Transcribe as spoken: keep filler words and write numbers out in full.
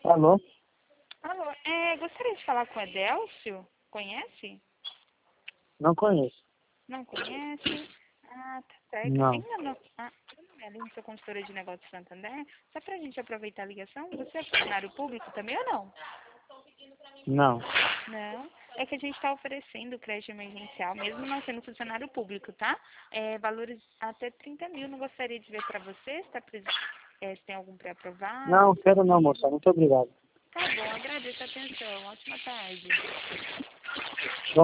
Alô? Alô, é, gostaria de falar com o Adélcio. Conhece? Não conheço. Não conhece? Ah, tá certo. Não. Ainda não. Ah, Aline, sou consultora de negócios Santander. Só pra gente aproveitar a ligação, você é funcionário público também ou não? Não. Não. É que a gente está oferecendo crédito emergencial, mesmo não sendo funcionário público, tá? É, valores até trinta mil. Não gostaria de ver para você, se, tá, pres- é, se tem algum pré-aprovado. Não, quero não, moça. Muito obrigado. Tá bom, agradeço a atenção. Ótima tarde.